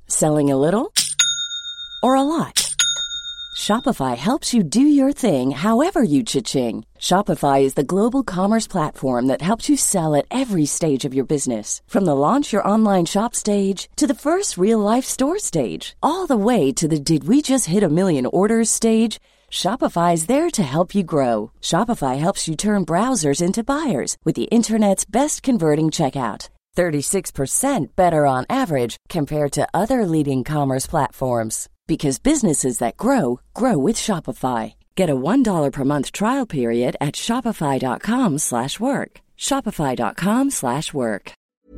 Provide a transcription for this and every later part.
Selling a little or a lot? Shopify helps you do your thing however you cha-ching. Shopify is the global commerce platform that helps you sell at every stage of your business. From the launch your online shop stage to the first real-life store stage, all the way to the did we just hit a million orders stage. Shopify is there to help you grow. Shopify helps you turn browsers into buyers with the internet's best converting checkout. 36% better on average compared to other leading commerce platforms. Because businesses that grow, grow with Shopify. Get a $1 per month trial period at shopify.com/work. Shopify.com/work.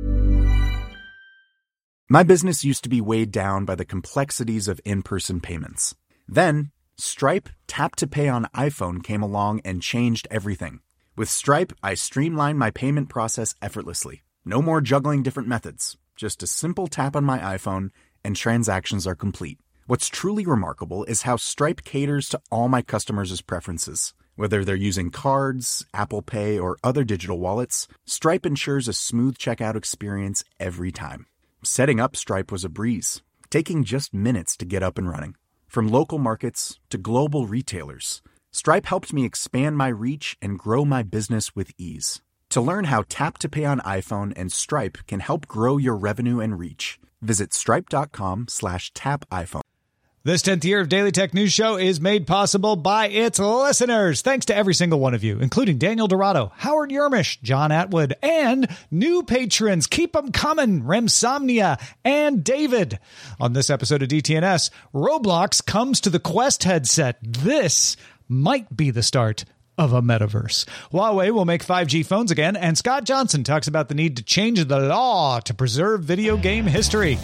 My business used to be weighed down by the complexities of in-person payments. Then, Stripe Tap to Pay on iPhone came along and changed everything. With Stripe, I streamlined my payment process effortlessly. No more juggling different methods. Just a simple tap on my iPhone and transactions are complete. What's truly remarkable is how Stripe caters to all my customers' preferences. Whether they're using cards, Apple Pay, or other digital wallets, Stripe ensures a smooth checkout experience every time. Setting up Stripe was a breeze, taking just minutes to get up and running. From local markets to global retailers, Stripe helped me expand my reach and grow my business with ease. To learn how Tap to Pay on iPhone and Stripe can help grow your revenue and reach, visit stripe.com/tapiphone. This 10th year of Daily Tech News Show is made possible by its listeners. Thanks to every single one of you, including Daniel Dorado, Howard Yermish, John Atwood, and new patrons. Keep them coming, Remsomnia and David. On this episode of DTNS, Roblox comes to the Quest headset. This might be the start of a metaverse. Huawei will make 5G phones again, and Scott Johnson talks about the need to change the law to preserve video game history.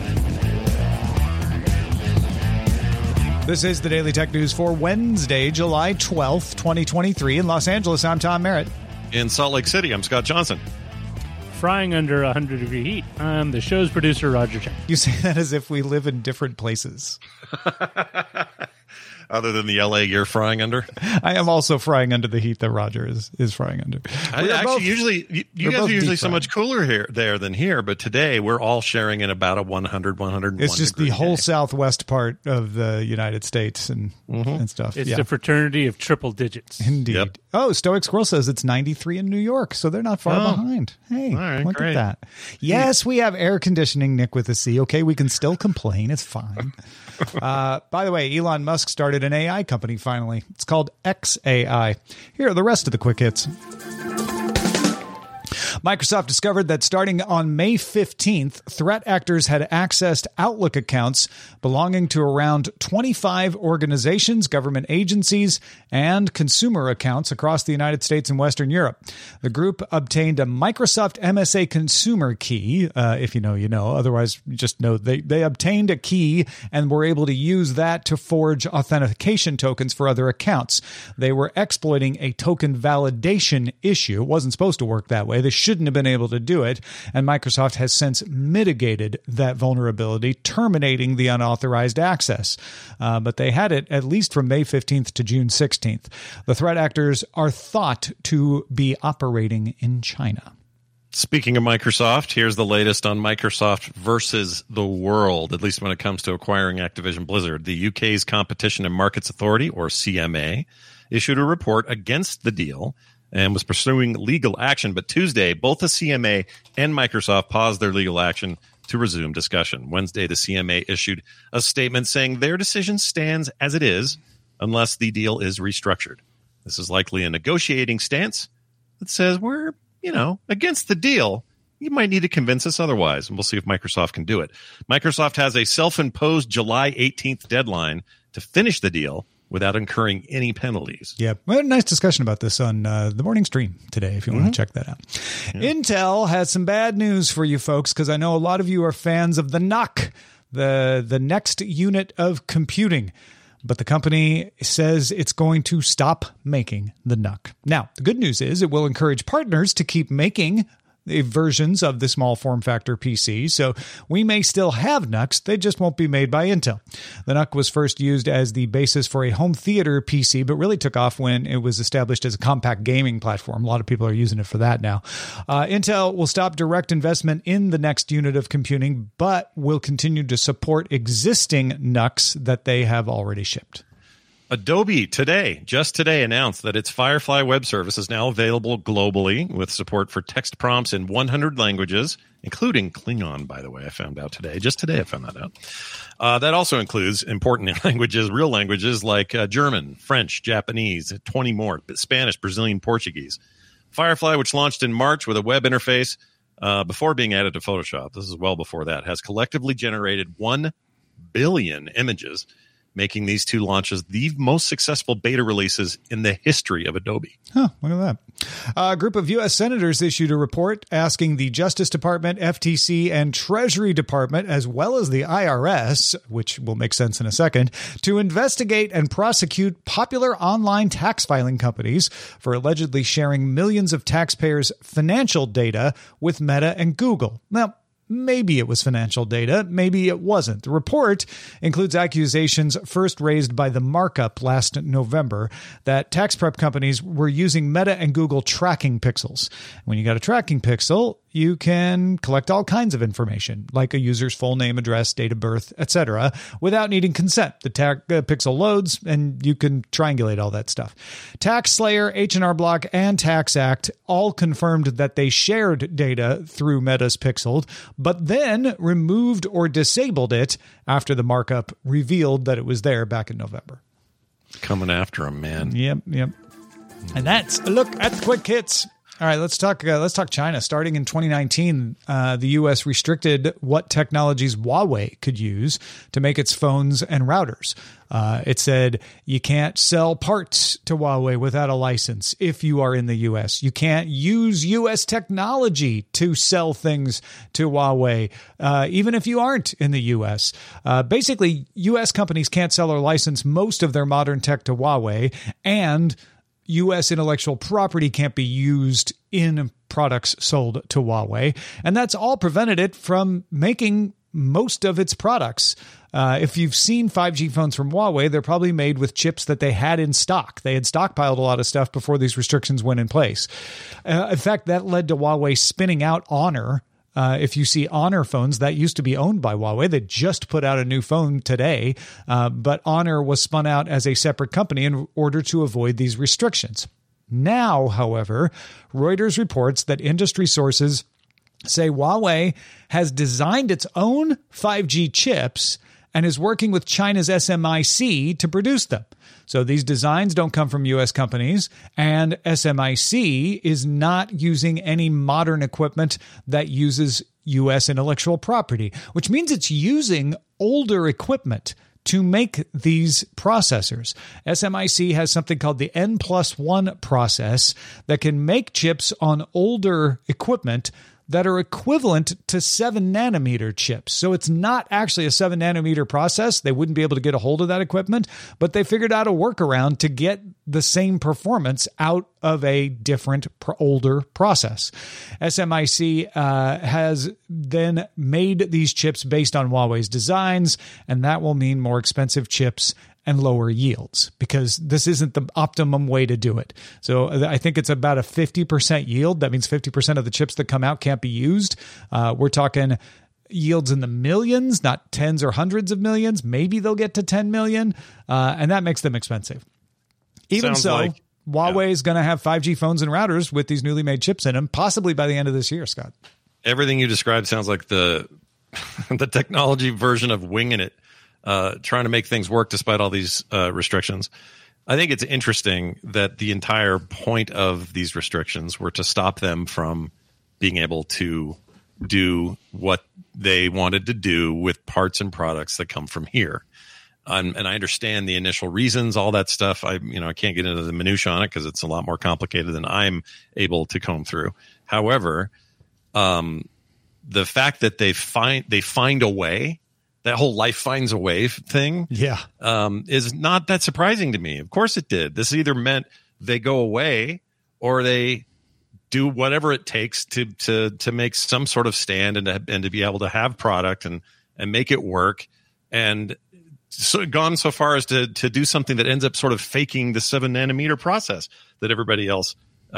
This is the Daily Tech News for Wednesday, July 12th, 2023. In Los Angeles, I'm Tom Merritt. In Salt Lake City, I'm Scott Johnson. Frying under 100-degree heat, I'm the show's producer, Roger Chen. You say that as if we live in different places. Other than the LA you're frying under? I am also frying under the heat that Roger is frying under. You guys are usually so much cooler there than here, but today we're all sharing in about a 101 It's just the whole southwest part of the United States and stuff. It's the fraternity of triple digits. Indeed. Yep. Oh, Stoic Squirrel says it's 93 in New York, so they're not far behind. Hey, right, look great. at that. Yes, we have air conditioning, Nick with a C. Okay, we can still complain. It's fine. By the way, Elon Musk started an AI company finally. It's called XAI. Here are the rest of the quick hits. Microsoft discovered that starting on May 15th, threat actors had accessed Outlook accounts belonging to around 25 organizations, government agencies, and consumer accounts across the United States and Western Europe. The group obtained a Microsoft MSA consumer key. If you know, you know. Otherwise, just know they obtained a key and were able to use that to forge authentication tokens for other accounts. They were exploiting a token validation issue. It wasn't supposed to work that way. They shouldn't have been able to do it, and Microsoft has since mitigated that vulnerability, terminating the unauthorized access. But they had it at least from May 15th to June 16th. The threat actors are thought to be operating in China. Speaking of Microsoft, here's the latest on Microsoft versus the world, at least when it comes to acquiring Activision Blizzard. The UK's Competition and Markets Authority, or CMA, issued a report against the deal and was pursuing legal action. But Tuesday, both the CMA and Microsoft paused their legal action to resume discussion. Wednesday, the CMA issued a statement saying their decision stands as it is unless the deal is restructured. This is likely a negotiating stance that says we're, against the deal. You might need to convince us otherwise, and we'll see if Microsoft can do it. Microsoft has a self-imposed July 18th deadline to finish the deal without incurring any penalties. Yeah, we had a nice discussion about this on the morning stream today, if you want to check that out. Yeah. Intel has some bad news for you folks, because I know a lot of you are fans of the NUC, the next unit of computing. But the company says it's going to stop making the NUC. Now, the good news is it will encourage partners to keep making versions of the small form factor PC, so we may still have NUCs, they just won't be made by Intel. The NUC was first used as the basis for a home theater PC, but really took off when it was established as a compact gaming platform. A lot of people are using it for that now. Intel will stop direct investment in the next unit of computing, but will continue to support existing NUCs that they have already shipped. Adobe just today announced that its Firefly web service is now available globally with support for text prompts in 100 languages, including Klingon, by the way. I found out today. Just today I found that out. That also includes important languages, real languages like German, French, Japanese, 20 more, Spanish, Brazilian, Portuguese. Firefly, which launched in March with a web interface before being added to Photoshop, this is well before that, has collectively generated 1 billion images, making these two launches the most successful beta releases in the history of Adobe. Huh, look at that. A group of U.S. senators issued a report asking the Justice Department, FTC, and Treasury Department, as well as the IRS, which will make sense in a second, to investigate and prosecute popular online tax filing companies for allegedly sharing millions of taxpayers' financial data with Meta and Google. Now, maybe it was financial data, maybe it wasn't. The report includes accusations first raised by the Markup last November that tax prep companies were using Meta and Google tracking pixels. When you got a tracking pixel, you can collect all kinds of information, like a user's full name, address, date of birth, etc., without needing consent. The pixel loads, and you can triangulate all that stuff. TaxSlayer, H&R Block, and TaxAct all confirmed that they shared data through Meta's pixel, but then removed or disabled it after the Markup revealed that it was there back in November. Coming after them, man. Yep. And that's a look at the quick hits. All right, let's talk China. Starting in 2019, the U.S. restricted what technologies Huawei could use to make its phones and routers. It said you can't sell parts to Huawei without a license if you are in the U.S. You can't use U.S. technology to sell things to Huawei, even if you aren't in the U.S. Basically, U.S. companies can't sell or license most of their modern tech to Huawei, and U.S. intellectual property can't be used in products sold to Huawei, and that's all prevented it from making most of its products. If you've seen 5G phones from Huawei, they're probably made with chips that they had in stock. They had stockpiled a lot of stuff before these restrictions went in place. In fact, that led to Huawei spinning out Honor. If you see Honor phones, that used to be owned by Huawei. They just put out a new phone today, but Honor was spun out as a separate company in order to avoid these restrictions. Now, however, Reuters reports that industry sources say Huawei has designed its own 5G chips and is working with China's SMIC to produce them. So these designs don't come from U.S. companies, and SMIC is not using any modern equipment that uses U.S. intellectual property, which means it's using older equipment to make these processors. SMIC has something called the N+1 process that can make chips on older equipment that are equivalent to 7-nanometer chips. So it's not actually a 7-nanometer process. They wouldn't be able to get a hold of that equipment, but they figured out a workaround to get the same performance out of a different, older process. SMIC has then made these chips based on Huawei's designs, and that will mean more expensive chips and lower yields, because this isn't the optimum way to do it. So I think it's about a 50% yield. That means 50% of the chips that come out can't be used. We're talking yields in the millions, not tens or hundreds of millions. Maybe they'll get to 10 million, and that makes them expensive. Even so, Huawei is going to have 5G phones and routers with these newly made chips in them, possibly by the end of this year, Scott. Everything you described sounds like the technology version of winging it. Trying to make things work despite all these restrictions. I think it's interesting that the entire point of these restrictions were to stop them from being able to do what they wanted to do with parts and products that come from here. And I understand the initial reasons, all that stuff. I can't get into the minutia on it because it's a lot more complicated than I'm able to comb through. However, the fact that they find a way, that whole life finds a way thing, is not that surprising to me. Of course it did. This either meant they go away or they do whatever it takes to make some sort of stand and to be able to have product and make it work, and so gone so far as to do something that ends up sort of faking the 7 nanometer process that everybody else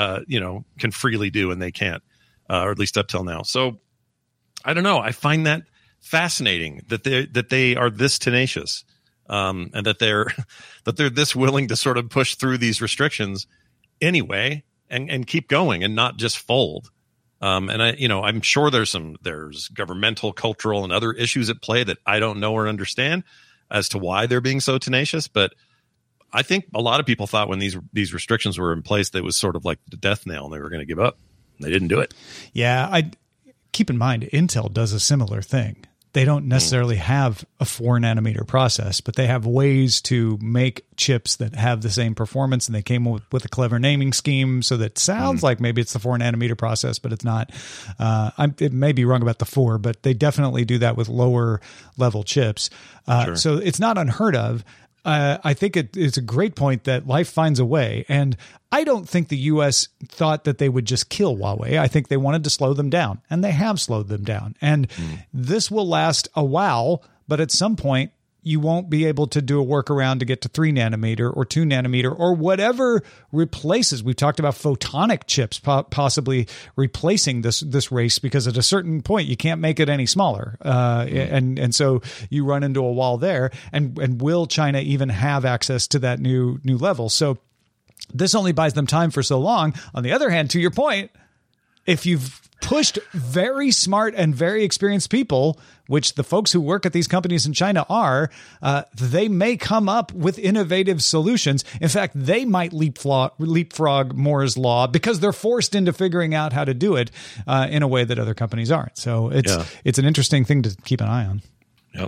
can freely do, and they can't, or at least up till now. So I don't know. I find that fascinating that they are this tenacious, and that they're this willing to sort of push through these restrictions anyway, and keep going and not just fold. And I'm sure there's governmental, cultural, and other issues at play that I don't know or understand as to why they're being so tenacious. But I think a lot of people thought when these restrictions were in place, that it was sort of like the death nail and they were going to give up. They didn't do it. Yeah. I keep in mind, Intel does a similar thing. They don't necessarily have a 4 nanometer process, but they have ways to make chips that have the same performance. And they came with a clever naming scheme, so that sounds like maybe it's the 4 nanometer process, but it's not. It may be wrong about the 4, but they definitely do that with lower level chips. Sure. So it's not unheard of. I think it's a great point that life finds a way. And I don't think the U.S. thought that they would just kill Huawei. I think they wanted to slow them down, and they have slowed them down. And this will last a while, but at some point, you won't be able to do a workaround to get to 3 nanometer or 2 nanometer or whatever replaces. We've talked about photonic chips possibly replacing this race, because at a certain point you can't make it any smaller. And so you run into a wall there. And will China even have access to that new level? So this only buys them time for so long. On the other hand, to your point, if you've pushed very smart and very experienced people, which the folks who work at these companies in China are, they may come up with innovative solutions. In fact, they might leapfrog Moore's law because they're forced into figuring out how to do it in a way that other companies aren't. So it's an interesting thing to keep an eye on. Yep.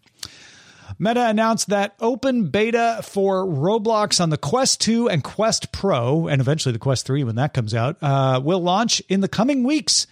Meta announced that open beta for Roblox on the Quest 2 and Quest Pro, and eventually the Quest 3 when that comes out, will launch in the coming weeks.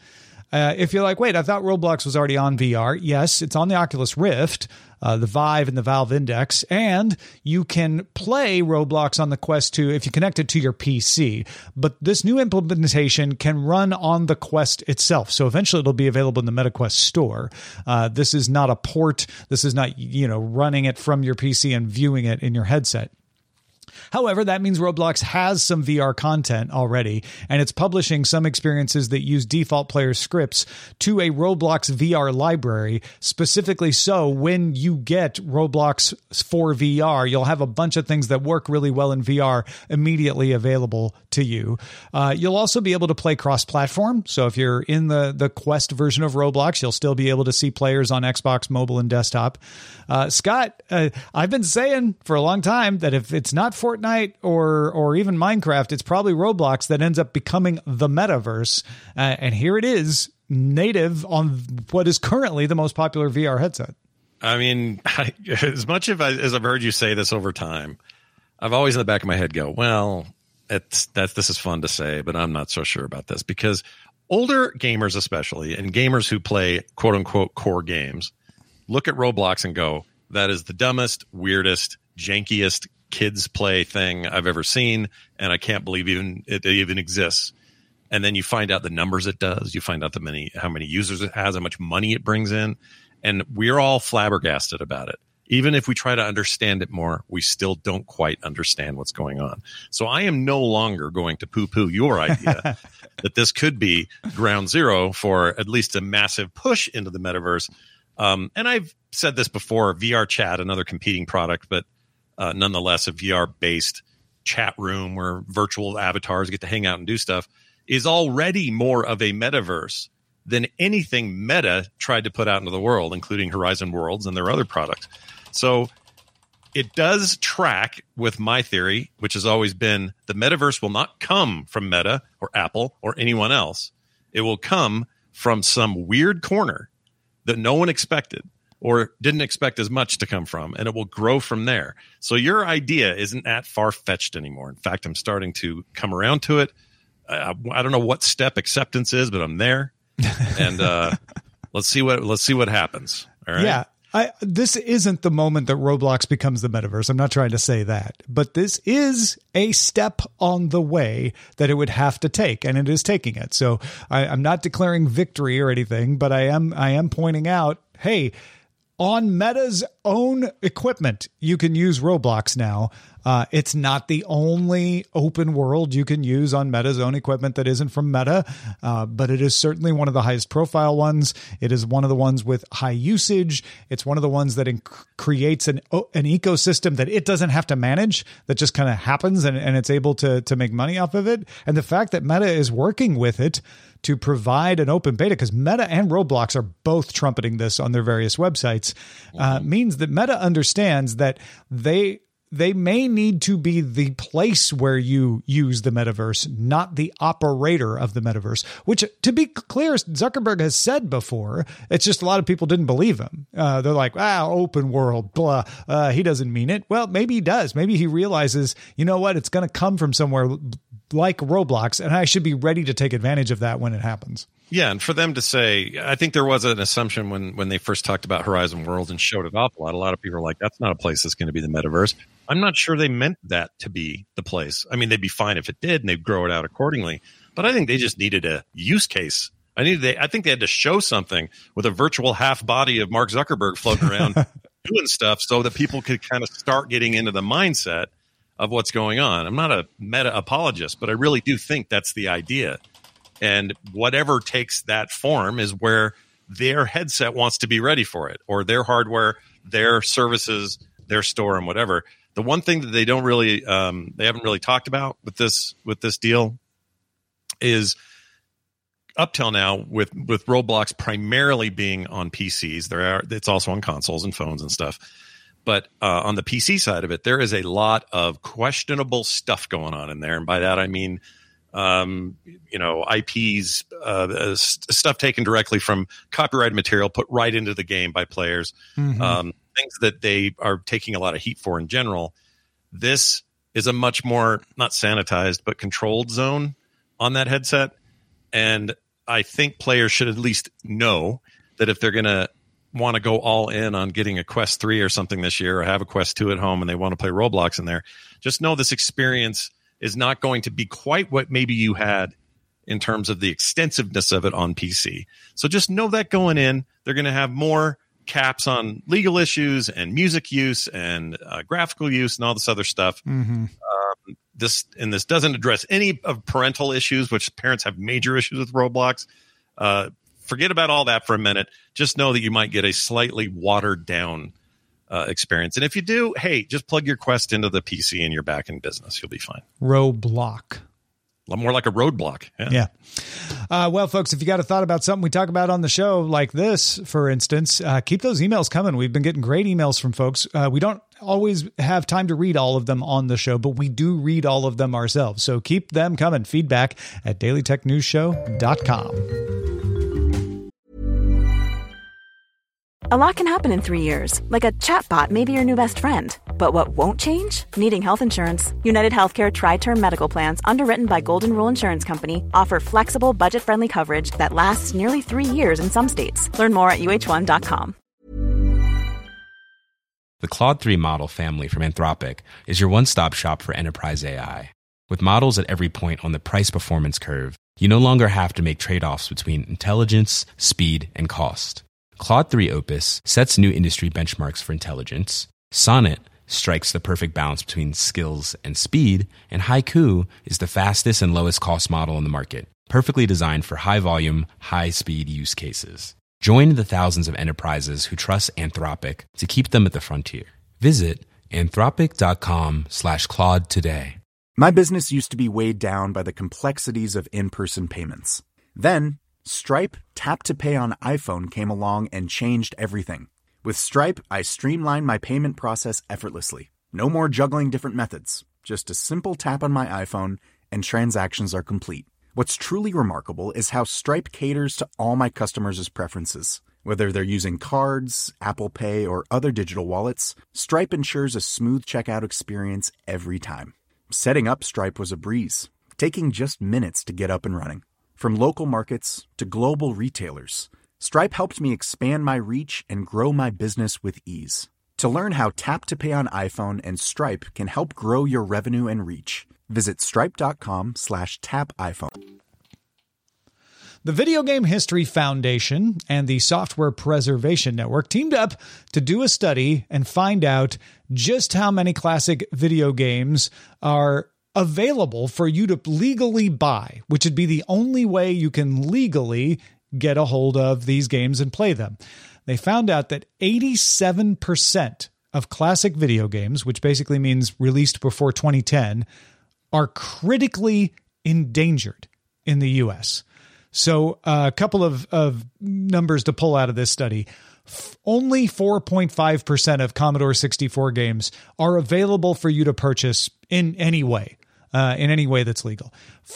If you're like, wait, I thought Roblox was already on VR. Yes, it's on the Oculus Rift, the Vive and the Valve Index, and you can play Roblox on the Quest 2 if you connect it to your PC. But this new implementation can run on the Quest itself. So eventually it'll be available in the MetaQuest store. This is not a port. This is not, running it from your PC and viewing it in your headset. However, that means Roblox has some VR content already, and it's publishing some experiences that use default player scripts to a Roblox VR library. Specifically, so when you get Roblox for VR, you'll have a bunch of things that work really well in VR immediately available to you. You'll also be able to play cross-platform. So if you're in the Quest version of Roblox, you'll still be able to see players on Xbox, mobile, and desktop. Scott, I've been saying for a long time that if it's not Fortnite or even Minecraft, it's probably Roblox that ends up becoming the metaverse. And here it is, native on what is currently the most popular VR headset. I mean, as much as I've heard you say this over time, I've always in the back of my head go, well, this is fun to say, but I'm not so sure about this, because older gamers especially, and gamers who play quote unquote core games, look at Roblox and go, that is the dumbest, weirdest, jankiest kids play thing I've ever seen, and I can't believe it even exists. And then you find out the numbers it does, you find out how many users it has, how much money it brings in, and we're all flabbergasted about it. Even if we try to understand it more, we still don't quite understand what's going on. So I am no longer going to poo-poo your idea that this could be ground zero for at least a massive push into the metaverse. And I've said this before, VR Chat, another competing product, but nonetheless a VR-based chat room where virtual avatars get to hang out and do stuff, is already more of a metaverse than anything Meta tried to put out into the world, including Horizon Worlds and their other products. So it does track with my theory, which has always been the metaverse will not come from Meta or Apple or anyone else. It will come from some weird corner that no one expected or didn't expect as much to come from, and it will grow from there. So your idea isn't that far-fetched anymore. In fact, I'm starting to come around to it. I don't know what step acceptance is, but I'm there. And let's see what happens. All right. Yeah. This isn't the moment that Roblox becomes the metaverse. I'm not trying to say that, but this is a step on the way that it would have to take, and it is taking it. So I'm not declaring victory or anything, but I am pointing out, hey, on Meta's own equipment, you can use Roblox now. It's not the only open world you can use on Meta's own equipment that isn't from Meta, but it is certainly one of the highest profile ones. It is one of the ones with high usage. It's one of the ones that creates an ecosystem that it doesn't have to manage, that just kind of happens, and it's able to make money off of it. And the fact that Meta is working with it to provide an open beta, because Meta and Roblox are both trumpeting this on their various websites, means that Meta understands that they may need to be the place where you use the metaverse, not the operator of the metaverse, which, to be clear, Zuckerberg has said before. It's just a lot of people didn't believe him. They're like, open world, blah. He doesn't mean it. Well, maybe he does. Maybe he realizes, you know what, it's going to come from somewhere like Roblox, and I should be ready to take advantage of that when it happens. Yeah, and for them to say, I think there was an assumption when they first talked about Horizon Worlds and showed it off a lot. A lot of people are like, that's not a place that's going to be the metaverse. I'm not sure they meant that to be the place. I mean, they'd be fine if it did, and they'd grow it out accordingly. But I think they just needed a use case. I think they had to show something with a virtual half body of Mark Zuckerberg floating around doing stuff so that people could kind of start getting into the mindset of what's going on. I'm not a Meta apologist, but I really do think that's the idea. And whatever takes that form is where their headset wants to be ready for it, or their hardware, their services, their store, and whatever. The one thing that they don't really, they haven't really talked about with this deal is up till now with Roblox primarily being on PCs. It's also on consoles and phones and stuff. But on the PC side of it, there is a lot of questionable stuff going on in there, and by that I mean, IPs, stuff taken directly from copyrighted material, put right into the game by players, things that they are taking a lot of heat for in general. This is a much more, not sanitized, but controlled zone on that headset. And I think players should at least know that if they're going to want to go all in on getting a Quest 3 or something this year, or have a Quest 2 at home and they want to play Roblox in there, just know this experience is not going to be quite what maybe you had in terms of the extensiveness of it on PC. So just know that going in, they're going to have more caps on legal issues and music use and graphical use and all this other stuff. This doesn't address any of parental issues, which parents have major issues with Roblox. Forget about all that for a minute. Just know that you might get a slightly watered down experience. And if you do, hey, just plug your Quest into the PC and you're back in business. You'll be fine. Roblox. More like a roadblock. Yeah. Well, folks, if you got a thought about something we talk about on the show, like this, for instance, keep those emails coming. We've been getting great emails from folks. We don't always have time to read all of them on the show, but we do read all of them ourselves. So keep them coming. Feedback at dailytechnewsshow.com. A lot can happen in 3 years, like a chatbot may be your new best friend. But what won't change? Needing health insurance. United Healthcare Tri-Term Medical Plans, underwritten by Golden Rule Insurance Company, offer flexible, budget-friendly coverage that lasts nearly 3 years in some states. Learn more at uh1.com. The Claude 3 model family from Anthropic is your one-stop shop for enterprise AI. With models at every point on the price-performance curve, you no longer have to make trade-offs between intelligence, speed, and cost. Claude 3 Opus sets new industry benchmarks for intelligence. Sonnet strikes the perfect balance between skills and speed. And Haiku is the fastest and lowest cost model in the market, perfectly designed for high-volume, high-speed use cases. Join the thousands of enterprises who trust Anthropic to keep them at the frontier. Visit anthropic.com/Claude today. My business used to be weighed down by the complexities of in-person payments. Then, Stripe Tap to Pay on iPhone came along and changed everything. With Stripe, I streamlined my payment process effortlessly. No more juggling different methods. Just a simple tap on my iPhone and transactions are complete. What's truly remarkable is how Stripe caters to all my customers' preferences. Whether they're using cards, Apple Pay, or other digital wallets, Stripe ensures a smooth checkout experience every time. Setting up Stripe was a breeze, taking just minutes to get up and running. From local markets to global retailers, Stripe helped me expand my reach and grow my business with ease. To learn how Tap to Pay on iPhone and Stripe can help grow your revenue and reach, visit stripe.com/tapiphone. The Video Game History Foundation and the Software Preservation Network teamed up to do a study and find out just how many classic video games are available for you to legally buy, which would be the only way you can legally get a hold of these games and play them. They found out that 87% of classic video games, which basically means released before 2010, are critically endangered in the U.S. So a couple of numbers to pull out of this study. Only 4.5% of Commodore 64 games are available for you to purchase in any way that's legal.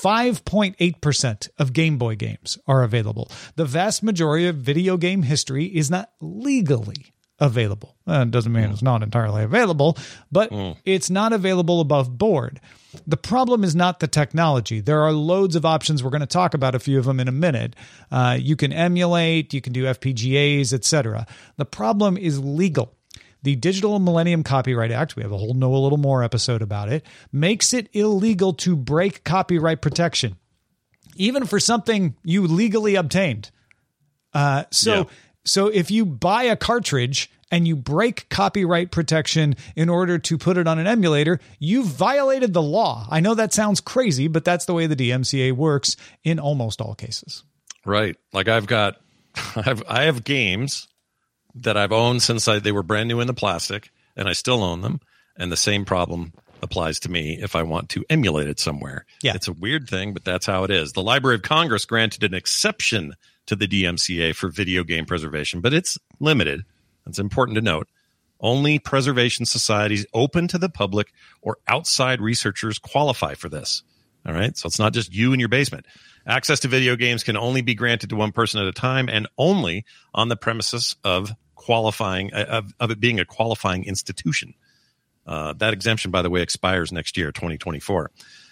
5.8% of Game Boy games are available. The vast majority of video game history is not legally available. It doesn't mean it's not entirely available, but it's not available above board. The problem is not the technology. There are loads of options. We're going to talk about a few of them in a minute. You can emulate, you can do FPGAs, etc. The problem is legal. The Digital Millennium Copyright Act, we have a whole Know a Little More episode about it, makes it illegal to break copyright protection, even for something you legally obtained. So if you buy a cartridge and you break copyright protection in order to put it on an emulator, you've violated the law. I know that sounds crazy, but that's the way the DMCA works in almost all cases. Right. Like I have games that I've owned since they were brand new in the plastic, and I still own them. And the same problem applies to me if I want to emulate it somewhere. Yeah. It's a weird thing, but that's how it is. The Library of Congress granted an exception to the DMCA for video game preservation, but it's limited. It's important to note. Only preservation societies open to the public or outside researchers qualify for this. All right. So it's not just you in your basement. Access to video games can only be granted to one person at a time and only on the premises of it being a qualifying institution. That exemption, by the way, expires next year, 2024.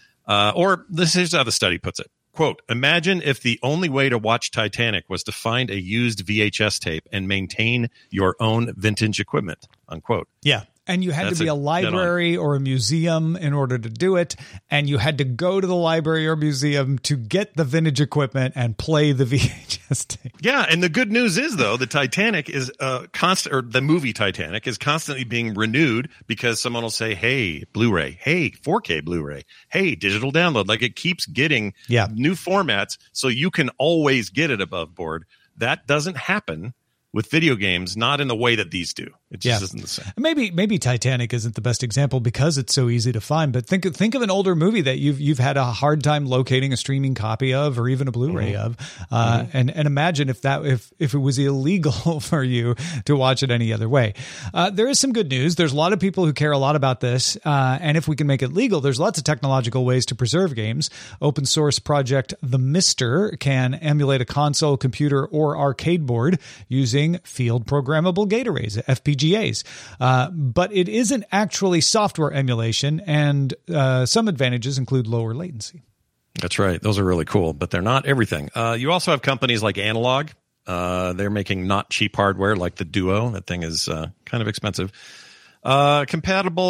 Or this is how the study puts it. Quote, imagine if the only way to watch Titanic was to find a used VHS tape and maintain your own vintage equipment, unquote. Yeah. And you had to be a library or a museum in order to do it. And you had to go to the library or museum to get the vintage equipment and play the VHS tape. Yeah. And the good news is, though, the Titanic is the movie Titanic is constantly being renewed because someone will say, hey, Blu-ray, hey, 4K Blu-ray, hey, digital download. Like it keeps getting new formats so you can always get it above board. That doesn't happen with video games, not in the way that these do. It just isn't the same. Maybe Titanic isn't the best example because it's so easy to find. But think of an older movie that you've had a hard time locating a streaming copy of, or even a Blu-ray of, and imagine if it was illegal for you to watch it any other way. There is some good news. There's a lot of people who care a lot about this, and if we can make it legal, there's lots of technological ways to preserve games. Open source project The Mister can emulate a console, computer, or arcade board using field programmable gate arrays, FPGAs. But it isn't actually software emulation, and some advantages include lower latency. That's right. Those are really cool, but they're not everything. You also have companies like Analog. They're making not cheap hardware like the Duo. That thing is kind of expensive. Compatible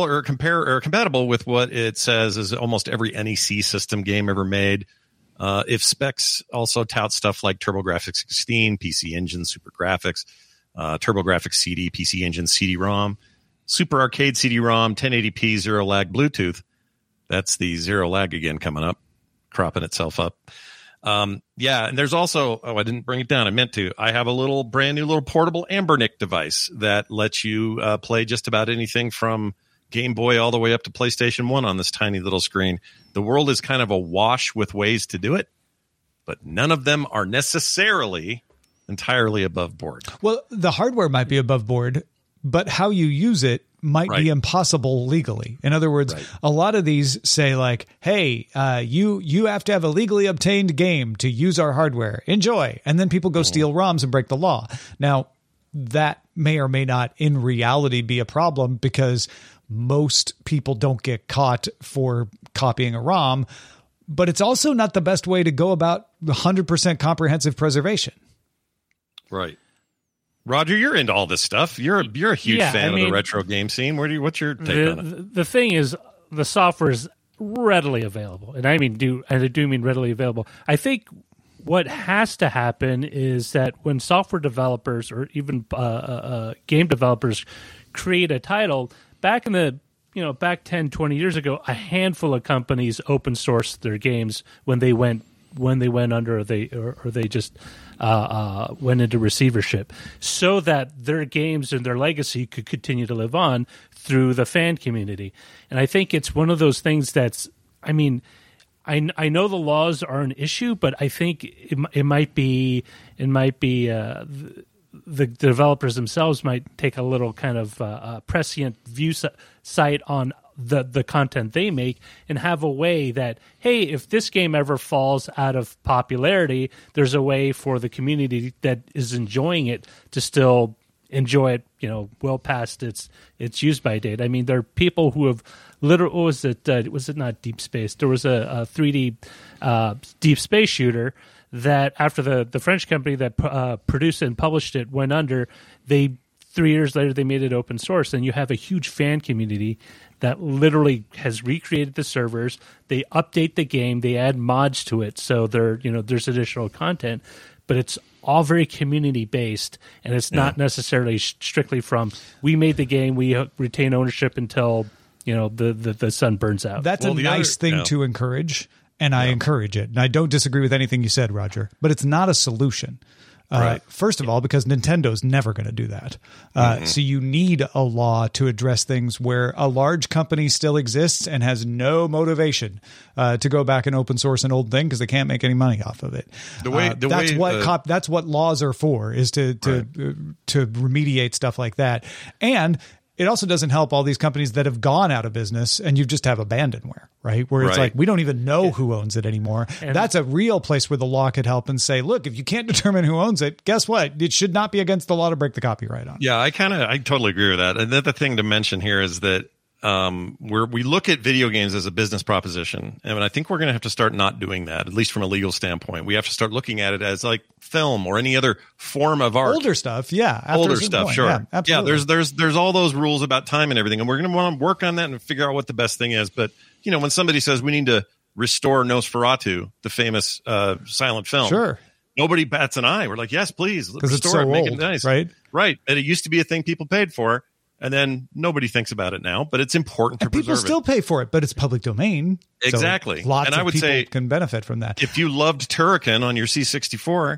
with what it says is almost every NEC system game ever made. If specs also tout stuff like TurboGrafx 16, PC Engine, Super Graphics, TurboGrafx CD, PC Engine, CD-ROM, Super Arcade CD-ROM, 1080p, zero lag, Bluetooth. That's the zero lag again coming up, cropping itself up. And there's also, I didn't bring it down. I meant to. I have a brand new portable Anbernic device that lets you play just about anything from Game Boy all the way up to PlayStation 1 on this tiny little screen. The world is kind of awash with ways to do it, but none of them are necessarily entirely above board. Well, the hardware might be above board, but how you use it might be impossible legally. In other words, a lot of these say like, hey, you have to have a legally obtained game to use our hardware. Enjoy. And then people go steal ROMs and break the law. Now, that may or may not in reality be a problem because most people don't get caught for copying a ROM, but it's also not the best way to go about 100% comprehensive preservation. Right. Roger, you're into all this stuff. You're a huge fan of the retro game scene. What's your take on it? The thing is, the software is readily available, and I do mean readily available. I think what has to happen is that when software developers or even game developers create a title, back 10, 20 years ago, a handful of companies open sourced their games when they went under, or they just went into receivership, so that their games and their legacy could continue to live on through the fan community. And I think it's one of those things that's, I mean, I know the laws are an issue, but I think it might be the developers themselves might take a little kind of prescient view sight on the content they make, and have a way that, hey, if this game ever falls out of popularity, there's a way for the community that is enjoying it to still enjoy it, well past its use by date. I mean, there are people who have literally, was it not Deep Space? There was a 3D Deep Space shooter that after the French company that produced it and published it went under, 3 years later they made it open source, and you have a huge fan community that literally has recreated the servers. They update the game, they add mods to it, so there's additional content, but it's all very community based, and it's not necessarily strictly from we made the game, we retain ownership until the sun burns out. That's a nice thing to encourage, and I encourage it. And I don't disagree with anything you said, Roger, but it's not a solution. Right. First of all, because Nintendo's never going to do that. So you need a law to address things where a large company still exists and has no motivation to go back and open source an old thing because they can't make any money off of it. That's what laws are for, is to remediate stuff like that. And it also doesn't help all these companies that have gone out of business and you just have abandonware, right? Where it's like, we don't even know who owns it anymore. And that's a real place where the law could help and say, look, if you can't determine who owns it, guess what? It should not be against the law to break the copyright on it. Yeah, I totally agree with that. And the thing to mention here is that we look at video games as a business proposition, and I think we're going to have to start not doing that, at least from a legal standpoint. We have to start looking at it as like film or any other form of art. Older stuff, yeah. Older stuff, point. sure. Yeah, absolutely. Yeah, there's all those rules about time and everything, and we're going to want to work on that and figure out what the best thing is. But when somebody says we need to restore Nosferatu, the famous silent film, sure, nobody bats an eye. We're like, yes, please, because restore it's so it, old, make it nice, right? Right, and it used to be a thing people paid for. And then nobody thinks about it now, but it's important to preserve it. People still pay for it, but it's public domain. Exactly. So lots and of I would people say can benefit from that. If you loved Turrican on your C64,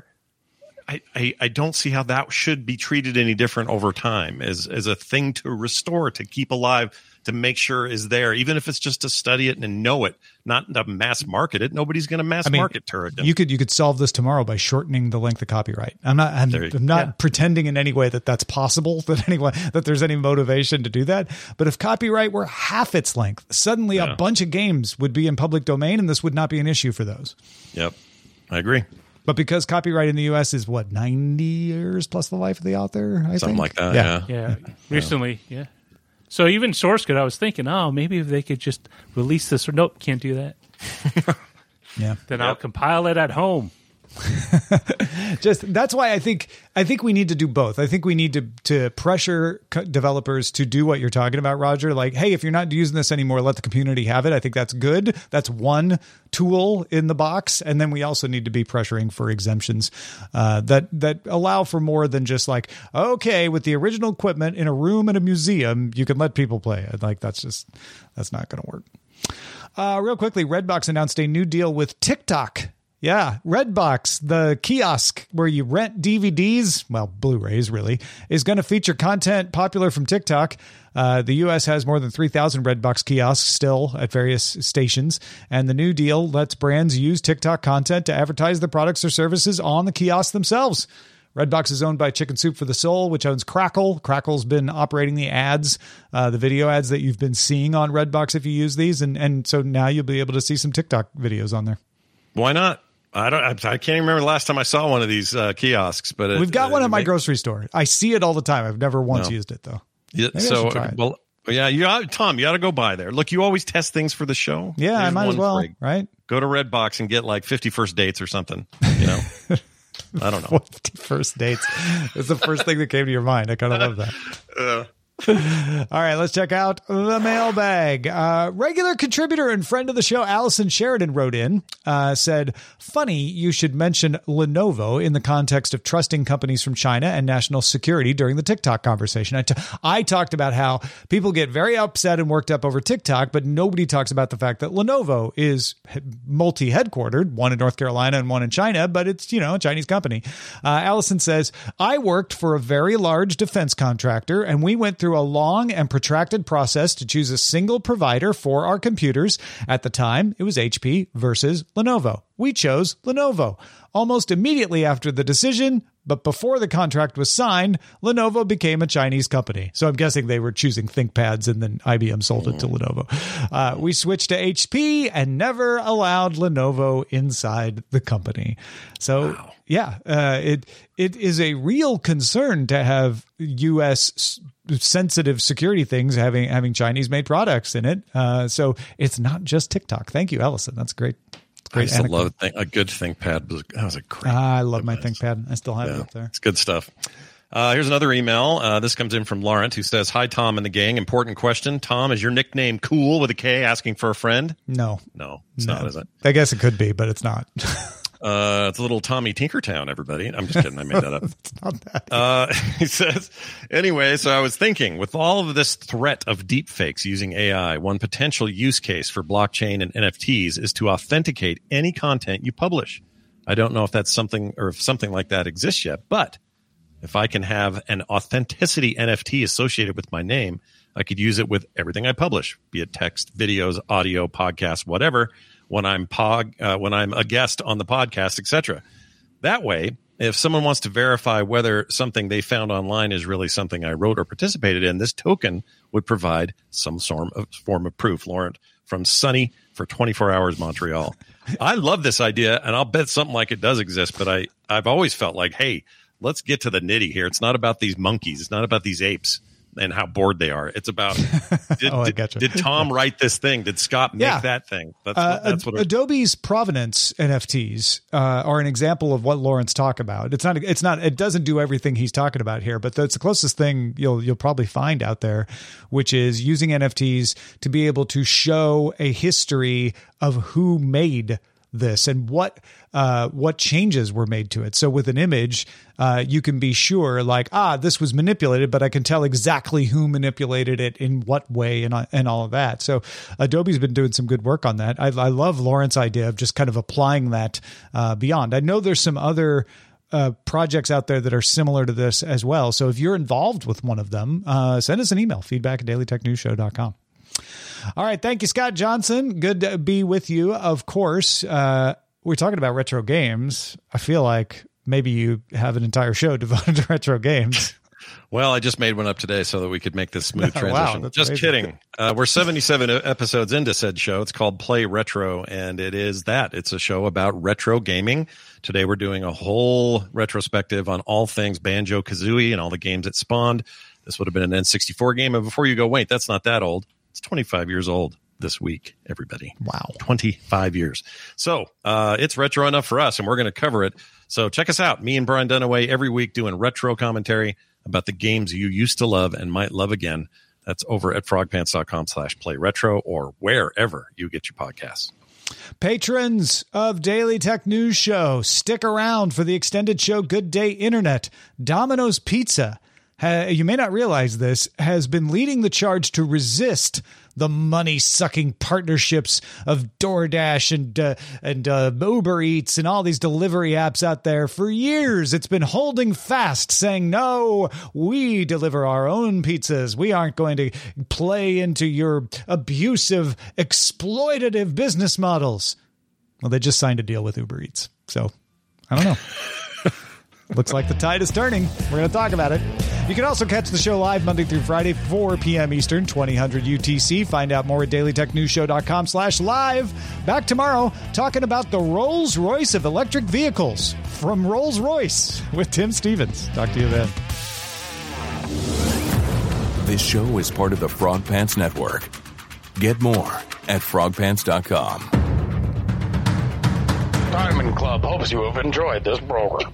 I don't see how that should be treated any different over time as a thing to restore, to keep alive, to make sure is there, even if it's just to study it and know it, not to mass market it. Nobody's going to mass market Turrican. You could solve this tomorrow by shortening the length of copyright. I'm not pretending in any way that that's possible, that there's any motivation to do that. But if copyright were half its length, suddenly a bunch of games would be in public domain, and this would not be an issue for those. Yep, I agree. But because copyright in the U.S. is 90 years plus the life of the author, something like that. Yeah. Recently, yeah. So even source code, I was thinking, maybe if they could just release this, or nope, can't do that. Yeah. Then I'll compile it at home. That's why I think we need to do both. I think we need to pressure developers to do what you're talking about, Roger. Like, hey, if you're not using this anymore, let the community have it. I think that's good. That's one tool in the box. And then we also need to be pressuring for exemptions that allow for more than just like, okay, with the original equipment in a room in a museum, you can let people play it. Like, that's not going to work. Real quickly, Redbox announced a new deal with TikTok. Yeah, Redbox, the kiosk where you rent DVDs, well, Blu-rays really, is going to feature content popular from TikTok. The U.S. has more than 3,000 Redbox kiosks still at various stations, and the new deal lets brands use TikTok content to advertise their products or services on the kiosks themselves. Redbox is owned by Chicken Soup for the Soul, which owns Crackle. Crackle's been operating the ads, the video ads that you've been seeing on Redbox if you use these, and so now you'll be able to see some TikTok videos on there. Why not? I can't even remember the last time I saw one of these kiosks, but we've got one at my grocery store. I see it all the time. I've never once used it though. Yeah, Tom, you got to go by there. Look, you always test things for the show. Yeah, I might as well. Right? Go to Redbox and get like 50 first dates or something. I don't know. 51st dates. It's the first thing that came to your mind. I kind of love that. All right, let's check out the mailbag. Regular contributor and friend of the show, Allison Sheridan, wrote in, said, funny you should mention Lenovo in the context of trusting companies from China and national security during the TikTok conversation. I talked about how people get very upset and worked up over TikTok, but nobody talks about the fact that Lenovo is multi-headquartered, one in North Carolina and one in China, but it's, a Chinese company. Allison says, I worked for a very large defense contractor, and we went through a long and protracted process to choose a single provider for our computers. At the time, it was HP versus Lenovo. We chose Lenovo. Almost immediately after the decision, but before the contract was signed, Lenovo became a Chinese company. So I'm guessing they were choosing ThinkPads and then IBM sold it to Lenovo. We switched to HP and never allowed Lenovo inside the company. So, wow. Yeah, it is a real concern to have U.S. sensitive security things having Chinese made products in it. So it's not just TikTok. Thank you, Allison. That's great. I used to love a good ThinkPad. That was a great. I love my ThinkPad. I still have it up there. It's good stuff. Here's another email. This comes in from Laurent, who says, hi, Tom and the gang. Important question. Tom, is your nickname Cool with a K, asking for a friend? No, it's not, is it? I guess it could be, but it's not. It's a little Tommy Tinkertown, everybody. I'm just kidding. I made that up. It's not that. He says, anyway, so I was thinking, with all of this threat of deepfakes using AI, one potential use case for blockchain and NFTs is to authenticate any content you publish. I don't know if that's something or if something like that exists yet, but if I can have an authenticity NFT associated with my name, I could use it with everything I publish, be it text, videos, audio, podcasts, whatever, when I'm a guest on the podcast, etc. That way, if someone wants to verify whether something they found online is really something I wrote or participated in, this token would provide some form of proof. Laurent from sunny for 24 hours Montreal. I love this idea, and I'll bet something like it does exist, but I've always felt like, hey, let's get to the nitty here. It's not about these monkeys. It's not about these apes and how bored they are. It's about, did Tom write this thing? Did Scott make that thing? That's what Adobe's Provenance NFTs are an example of what Laurent's talking about. It doesn't do everything he's talking about here, but that's the closest thing you'll probably find out there, which is using NFTs to be able to show a history of who made this and what changes were made to it. So with an image, you can be sure this was manipulated, but I can tell exactly who manipulated it in what way and all of that. So Adobe's been doing some good work on that. I love Laurent's idea of just kind of applying that beyond. I know there's some other projects out there that are similar to this as well. So if you're involved with one of them, send us an email, feedback@dailytechnewsshow.com. All right. Thank you, Scott Johnson. Good to be with you. Of course, we're talking about retro games. I feel like maybe you have an entire show devoted to retro games. Well, I just made one up today so that we could make this smooth transition. Wow, just amazing. Kidding. We're 77 episodes into said show. It's called Play Retro, and it is that. It's a show about retro gaming. Today we're doing a whole retrospective on all things Banjo-Kazooie and all the games it spawned. This would have been an N64 game. And before you go, wait, that's not that old. It's 25 years old this week, everybody. Wow. 25 years. So it's retro enough for us, and we're going to cover it. So check us out. Me and Brian Dunaway every week doing retro commentary about the games you used to love and might love again. That's over at frogpants.com/playretro or wherever you get your podcasts. Patrons of Daily Tech News Show, stick around for the extended show Good Day Internet. Domino's Pizza, you may not realize this, has been leading the charge to resist the money-sucking partnerships of DoorDash and Uber Eats and all these delivery apps out there for years. It's been holding fast, saying, no, we deliver our own pizzas. We aren't going to play into your abusive, exploitative business models. Well, they just signed a deal with Uber Eats. So, I don't know. Looks like the tide is turning. We're going to talk about it. You can also catch the show live Monday through Friday, 4 p.m. Eastern, 2000 UTC. Find out more at dailytechnewsshow.com/live. Back tomorrow talking about the Rolls-Royce of electric vehicles from Rolls-Royce with Tim Stevens. Talk to you then. This show is part of the Frog Pants Network. Get more at frogpants.com. Diamond Club hopes you have enjoyed this program.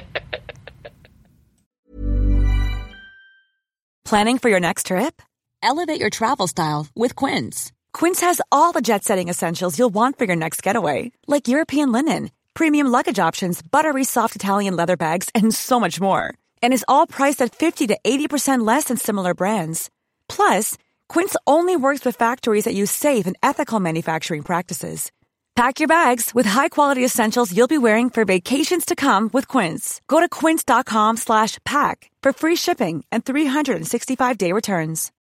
Planning for your next trip? Elevate your travel style with Quince. Quince has all the jet-setting essentials you'll want for your next getaway, like European linen, premium luggage options, buttery soft Italian leather bags, and so much more. And is all priced at 50 to 80% less than similar brands. Plus, Quince only works with factories that use safe and ethical manufacturing practices. Pack your bags with high-quality essentials you'll be wearing for vacations to come with Quince. Go to quince.com/pack for free shipping and 365-day returns.